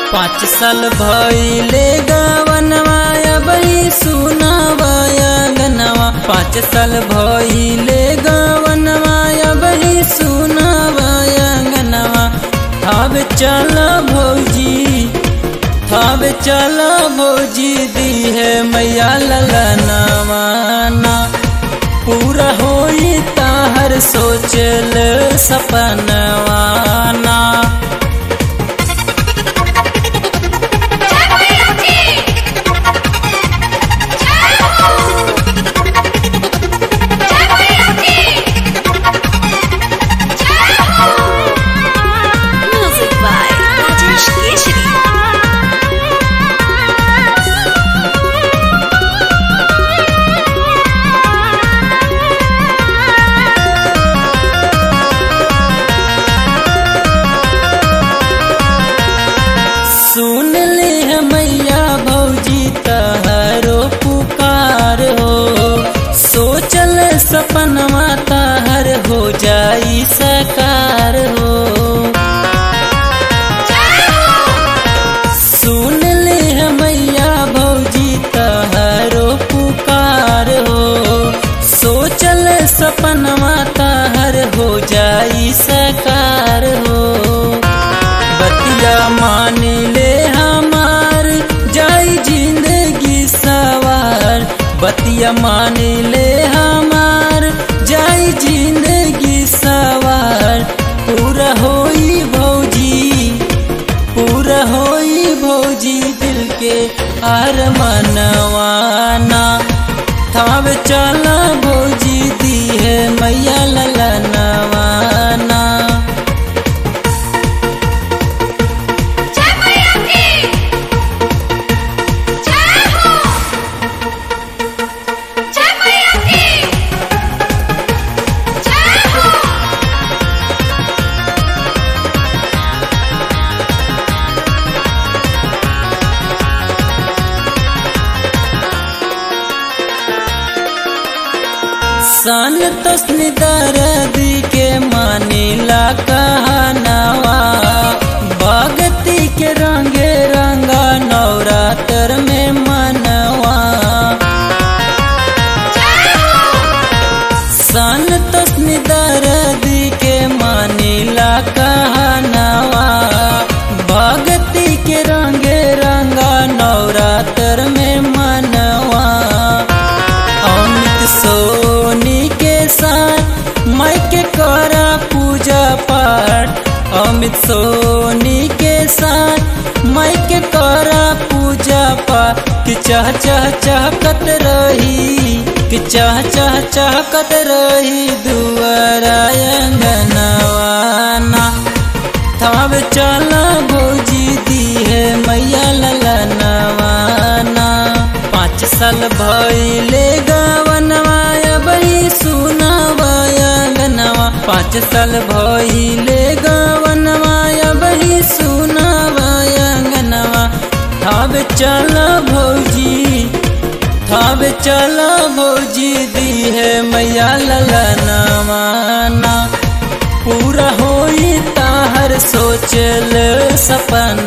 5 साल भइले गवनवा अबही सुनावया गनवा 5 साल भइले गवनवा अबही सुनावया गनवा थावे चल भौजी दी है मैया ललनवाना पूरा होई ताहर सोचल सपनवाना। सुन ले मैया भौजी तहरो पुकार हो सोचल सपनवा तहर हो जाई साकार हो। सुन ले मैया भौजी तहरो पुकार हो सोचल सपनवा तहर हो जाई साकार हो। बतिया मान ले हमार जाई जिंदगी सवार बतिया मान ले हमार जाई जिंदगी सवार पूरा होई भौजी दिल के अरमानवाना थावे चला भौजी दी है मैया ललनवाना। सन तस्नी दर्दी के मानीला कहनावा भगती के रंगे रंगा नवरात्र में मनवा। सन तस्नी दर्दी के मानीला कहनावा भगती के रंगे रंगा नवरात्र में मनवा। अमित सोनी के साथ माई के करा पूजा पाठ अमित सोनी के साथ माई के करा पूजा पाठ कि चाह चहकत रही दुआरा अंगनवाना थावे चला भौजी दी है मैया ललनवाना। 5 साल भइले गवनवा अबही सुनावया गनवा 5 साल भइले गवनवा अबही सुनावया गनवा थावे चला भौजी दी है मैया ललनवाना पूरा होई ताहर सोचल सपन